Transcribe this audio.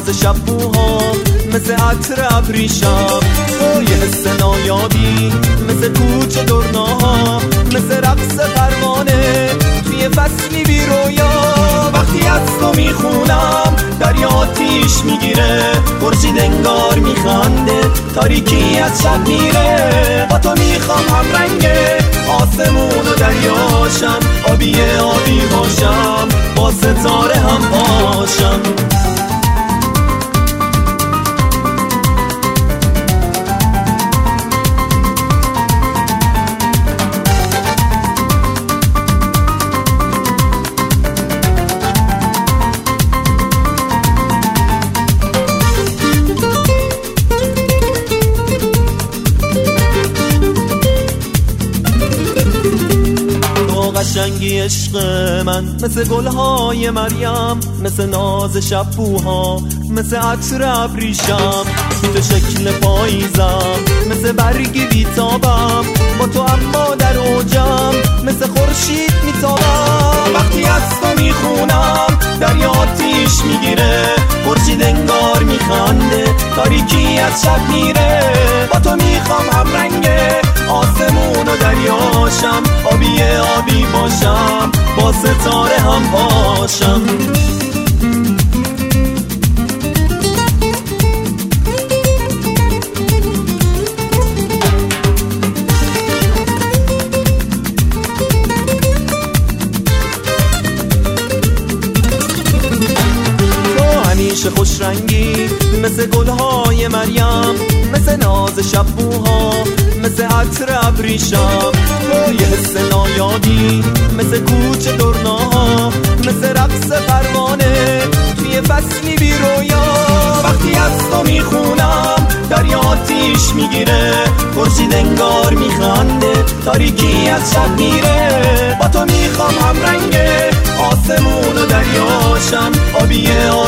ناز شبوها مثل عطر ابریشم، تو یه حس نایابی مثل کوچه دورناها، مثل رقص پروانه توی فصلی بی رویا. وقتی از تو میخونم دریا آتیش میگیره، خورشید انگار میخنده تاریکی از شب میره. با تو میخوام هم رنگ آسمون و دریاشم، آبی آبی باشم با ستاره هم باشم. قشنگی عشق من مثل گلهای مریم، مثل ناز شبوها مثل عطر ابریشم. تو شکل پاییزم مثل برگی بیتابم، با تو اما در اوجم مثل خورشید میتابم. وقتی از تو میخونم دریا آتیش میگیره، خورشید انگار میخنده تاریکی از شب میره. با تو میخوام هم رنگ آسمون و دریاشم، آبی آبی باشم با ستاره هم باشم. تو همیشه خوش رنگی مثل گلهای مریم، مثل ناز شبوها مثل عطر ابریشم. تو یه حس نایابی مثل کوچه دورناها، مثل رقص پروانه توی فصلی بی رویا. وقتی از تو میخونم دریا آتیش میگیره، خورشید انگار میخنده تاریکی از شب میره. با تو میخوام هم رنگ آسمون و دریاشم، آبی